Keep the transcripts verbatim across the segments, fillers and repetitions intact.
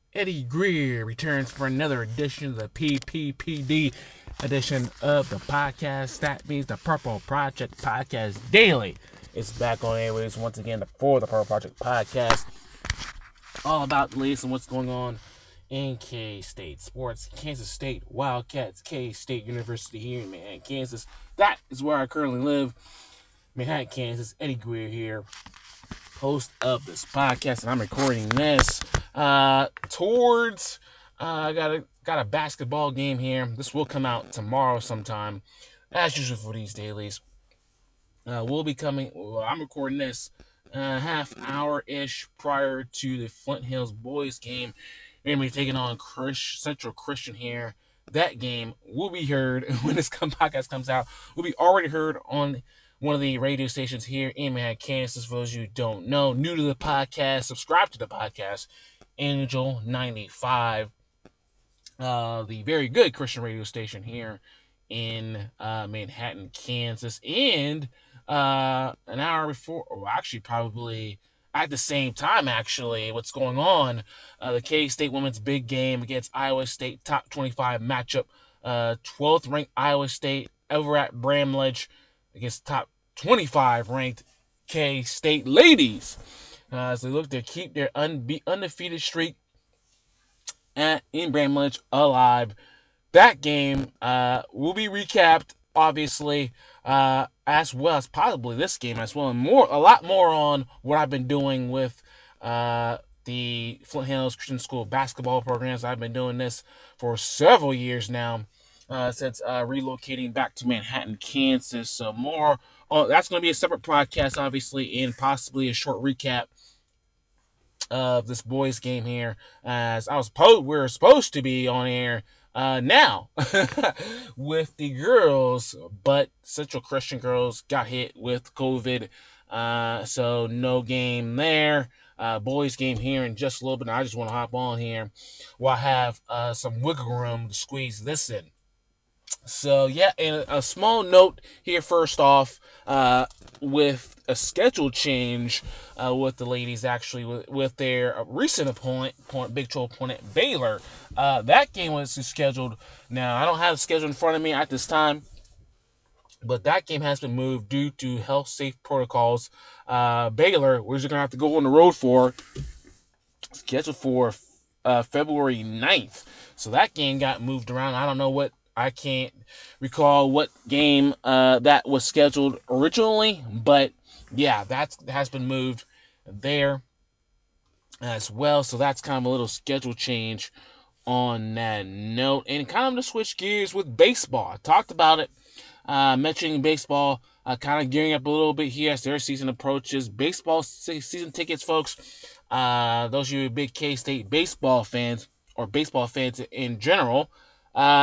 Eddie Greer returns for another edition of the P P P D edition of the podcast. That means the Purple Project Podcast Daily is back on airways once again for the Purple Project Podcast. All about the latest and what's going on in K-State sports. Kansas State Wildcats, K-State University here in Manhattan, Kansas. That is where I currently live. Manhattan, Kansas. Eddie Greer here, host of this podcast, and I'm recording this uh, towards. Uh, I got a got a basketball game here. This will come out tomorrow sometime, as usual for these dailies. Uh, we'll be coming. Well, I'm recording this uh, half hour ish prior to the Flint Hills boys game. We're gonna be taking on Chris, Central Christian here. That game will be heard when this podcast comes out. Will be already heard on one of the radio stations here in Manhattan, Kansas. For those of you who don't know, new to the podcast, subscribe to the podcast. Angel ninety-five, uh, the very good Christian radio station here in uh, Manhattan, Kansas, and uh, an hour before, or actually probably at the same time, actually, what's going on, uh, the K-State women's big game against Iowa State, top twenty-five matchup, uh, twelfth ranked Iowa State over at Bramlage against top twenty-five ranked K-State ladies, uh, as they look to keep their unbe- undefeated streak at, in Bramlage alive. That game uh, will be recapped, obviously, uh, as well as possibly this game as well, and more, a lot more on what I've been doing with uh, the Flint Hills Christian School basketball programs. I've been doing this for several years now, uh, since uh, relocating back to Manhattan, Kansas. So more, oh, that's going to be a separate podcast, obviously, and possibly a short recap of this boys game here, as I was po- we are supposed to be on air uh, now with the girls, but Central Christian girls got hit with COVID, uh, so no game there. Uh, boys game here in just a little bit. I just want to hop on here while I have uh, some wiggle room to squeeze this in. So yeah, and a small note here first off, uh, with a schedule change uh, with the ladies, actually with, with their recent opponent, point, Big twelve opponent Baylor. Uh, that game was scheduled. Now I don't have the schedule in front of me at this time, but that game has been moved due to health safe protocols. Uh, Baylor, which you're gonna have to go on the road for, scheduled for uh, February ninth. So that game got moved around. I don't know what, I can't recall what game uh, that was scheduled originally, but yeah, that has been moved there as well. So that's kind of a little schedule change on that note. And kind of to switch gears with baseball. I talked about it, uh, mentioning baseball, uh, kind of gearing up a little bit here as their season approaches. Baseball season tickets, folks. Uh, those of you big K-State baseball fans, or baseball fans in general, uh,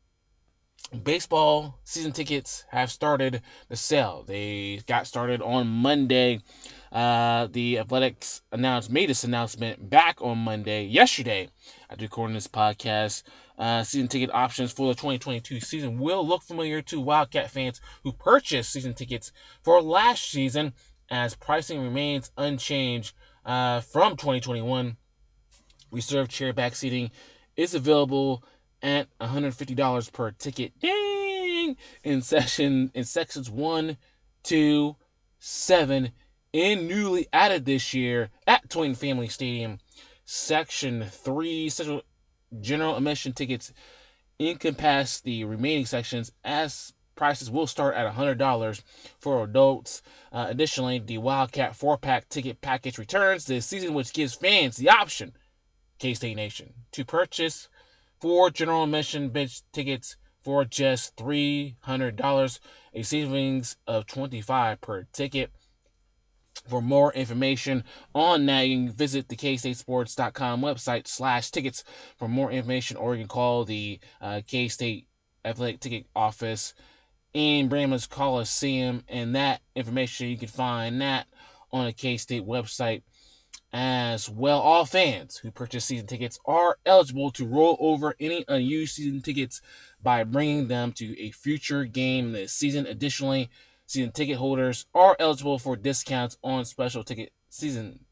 baseball season tickets have started to sell. They got started on Monday. Uh, the Athletics announced made this announcement back on Monday, yesterday, after recording this podcast. Uh, season ticket options for the twenty twenty-two season will look familiar to Wildcat fans who purchased season tickets for last season, as pricing remains unchanged uh, from twenty twenty-one. Reserved chairback seating is available at one hundred fifty dollars per ticket. Ding! In session in sections one, two, seven, and newly added this year at Toyin Family Stadium. Section three, Central general admission tickets encompass the remaining sections, as prices will start at one hundred dollars for adults. Uh, additionally, the Wildcat four-pack ticket package returns this season, which gives fans the option, K-State Nation, to purchase four general admission bench tickets for just three hundred dollars, a savings of twenty-five dollars per ticket. For more information on that, you can visit the k state sports dot com website slash tickets for more information, or you can call the uh, K-State Athletic Ticket Office in Bramlage Coliseum, and that information, you can find that on the K-State website as well. All fans who purchase season tickets are eligible to roll over any unused season tickets by bringing them to a future game this season. Additionally, season ticket holders are eligible for discounts on special ticket season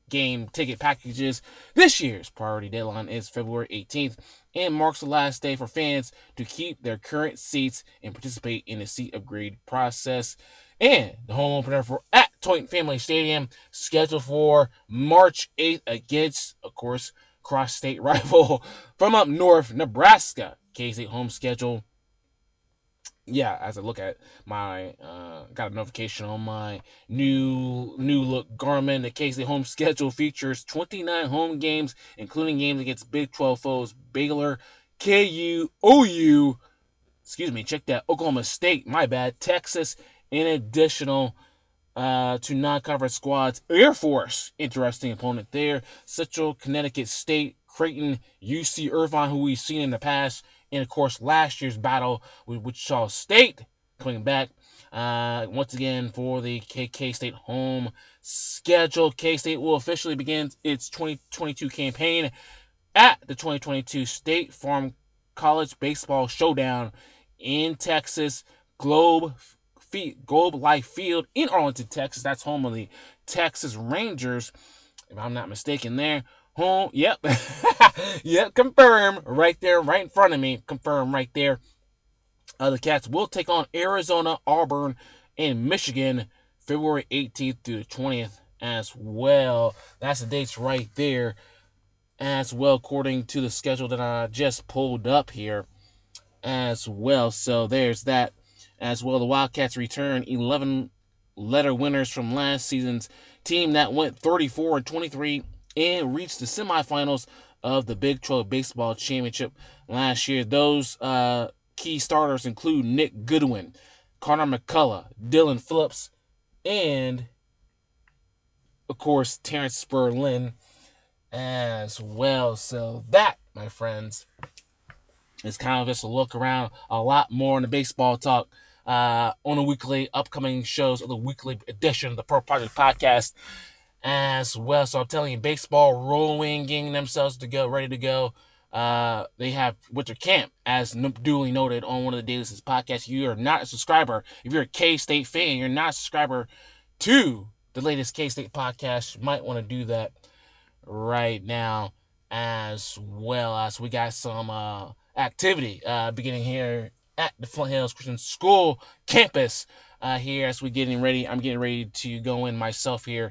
game ticket packages. This year's priority deadline is February eighteenth and marks the last day for fans to keep their current seats and participate in the seat upgrade process. And the home opener for at Toyota Family Stadium, scheduled for March eighth against, of course, cross-state rival from up north, Nebraska. K-State home schedule. Yeah, as I look at my, uh, got a notification on my new new look Garmin. The K-State home schedule features twenty-nine home games, including games against Big twelve foes Baylor, K U, O U, excuse me, check that, Oklahoma State, my bad, Texas, in additional uh, to non-conference squads. Air Force, interesting opponent there. Central Connecticut State, Creighton, U C Irvine, who we've seen in the past, and of course last year's battle with Wichita State coming back uh, once again for the K-State home schedule. K-State will officially begin its twenty twenty-two campaign at the twenty twenty-two State Farm College Baseball Showdown in Texas. Globe Globe Life Field in Arlington, Texas. That's home of the Texas Rangers, if I'm not mistaken there. Home, yep. Yep, confirm right there, right in front of me. Confirm right there. Uh, the Cats will take on Arizona, Auburn, and Michigan February eighteenth through the twentieth as well. That's the dates right there as well, according to the schedule that I just pulled up here as well. So there's that as well. The Wildcats return eleven letter winners from last season's team that went thirty-four and twenty-three and reached the semifinals of the Big twelve Baseball Championship last year. Those uh, key starters include Nick Goodwin, Connor McCullough, Dylan Phillips, and, of course, Terrence Spurlin as well. So that, my friends, is kind of just a look around. A lot more in the baseball talk uh, on the weekly upcoming shows of the weekly edition of the Pro Project Podcast as well. So I'm telling you, baseball rolling, getting themselves to go, ready to go. Uh, they have winter camp, as duly noted on one of the Daily Six podcasts. You are not a subscriber. If you're a K-State fan, you're not a subscriber to the latest K-State podcast, you might want to do that right now as well. As we got some uh, activity uh, beginning here at the Flint Hills Christian School campus uh, here as we're getting ready. I'm getting ready to go in myself here.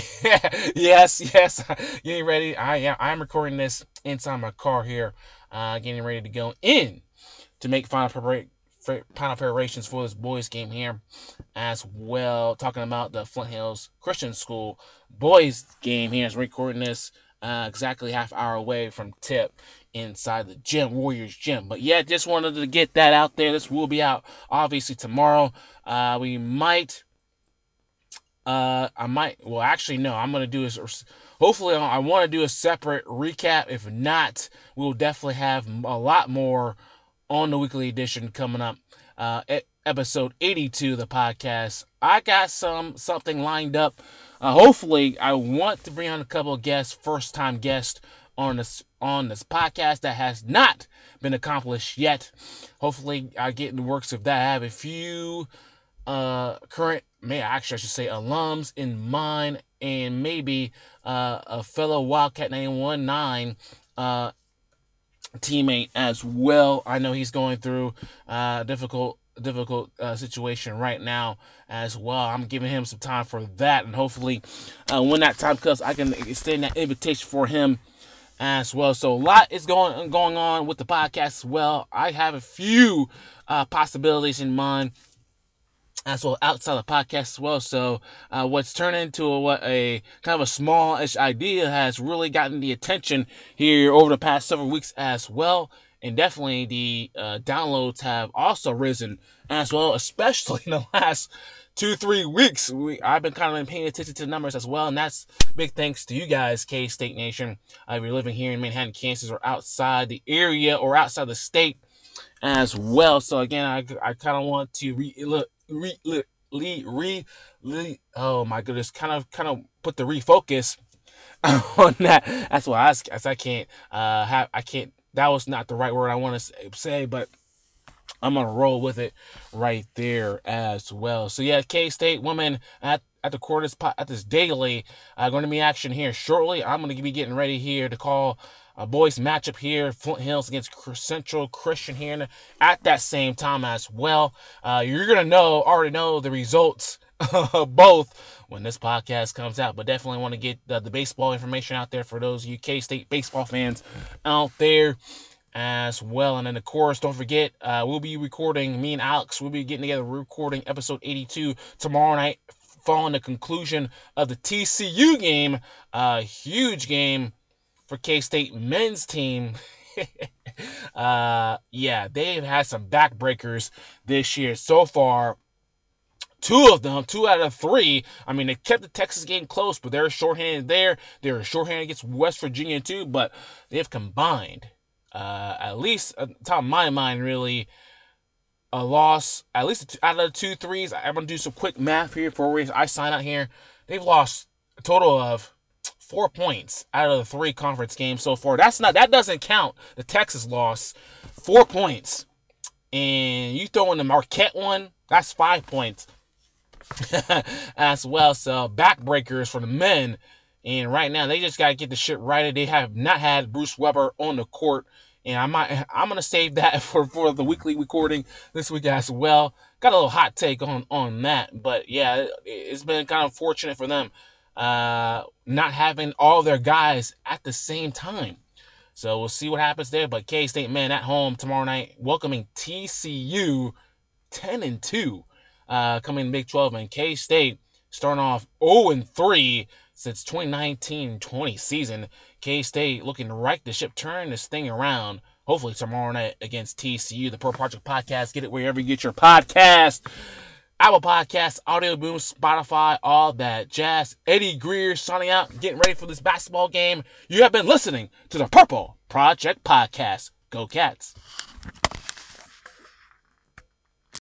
yes, yes, getting ready. I am. I'm recording this inside my car here, uh, getting ready to go in to make final prepara- final preparations for this boys game here, as well. Talking about the Flint Hills Christian School boys game here. As we're recording this uh, exactly half hour away from tip inside the gym, Warriors gym. But yeah, just wanted to get that out there. This will be out obviously tomorrow. Uh, we might. Uh, I might, well, actually, no, I'm going to do this, hopefully, I want to do a separate recap. If not, we'll definitely have a lot more on the weekly edition coming up, uh, episode eighty-two of the podcast. I got some, something lined up. Uh, hopefully, I want to bring on a couple of guests, first-time guests on this, on this podcast that has not been accomplished yet. Hopefully, I get in the works of that. I have a few Uh, current, may actually I should say alums in mind, and maybe uh, a fellow Wildcat nine one nine uh, teammate as well. I know he's going through a uh, difficult difficult uh, situation right now as well. I'm giving him some time for that, and hopefully uh, when that time comes, I can extend that invitation for him as well. So a lot is going going on with the podcast as well. I have a few uh, possibilities in mind as well outside the podcast as well. So uh, what's turned into a, what a kind of a smallish idea has really gotten the attention here over the past several weeks as well. And definitely the uh, downloads have also risen as well, especially in the last two, three weeks. We, I've been kind of paying attention to the numbers as well. And that's big thanks to you guys, K-State Nation. Uh, if you're living here in Manhattan, Kansas, or outside the area or outside the state as well. So again, I, I kind of want to re look re re re, re, re oh my goodness, kind of kind of put the refocus on that. That's why I, as I can't uh have I can't. That was not the right word I want to say, but I'm gonna roll with it right there as well. So yeah, K-State women at at the quarters at this daily. Uh, going to be action here shortly. I'm going to be getting ready here to call a boys matchup here, Flint Hills against Central Christian here at that same time as well. Uh, you're going to know, already know the results of both when this podcast comes out, but definitely want to get the, the baseball information out there for those U K State baseball fans out there as well. And then, of course, don't forget, uh, we'll be recording, me and Alex, we'll be getting together, recording episode eighty-two tomorrow night, following the conclusion of the T C U game. A uh, huge game for K-State men's team. uh, yeah, they've had some backbreakers this year so far. Two of them, two out of three. I mean, they kept the Texas game close, but they're shorthanded there. They're shorthanded against West Virginia too, but they've combined, uh, at least at the top of my mind, really, a loss, at least out of the two threes. I'm going to do some quick math here before I sign out here. They've lost a total of four points out of the three conference games so far. That's not, that doesn't count the Texas loss. Four points. And you throw in the Marquette one, that's five points as well. So backbreakers for the men. And right now, they just got to get the shit right. They have not had Bruce Weber on the court. And I might, I'm gonna save that for, for the weekly recording this week as well. Got a little hot take on on that, but yeah, it, it's been kind of fortunate for them, uh, not having all their guys at the same time. So we'll see what happens there. But K-State men at home tomorrow night, welcoming T C U, ten and two, uh, coming in Big twelve, and K-State starting off oh and three since twenty nineteen twenty season. K-State looking to right the ship, turn this thing around, hopefully tomorrow night against T C U. The Pro Project Podcast, get it wherever you get your podcast. Apple Podcasts, Audio Boom, Spotify, all that jazz. Eddie Greer signing out, getting ready for this basketball game. You have been listening to the Purple Project Podcast. Go Cats.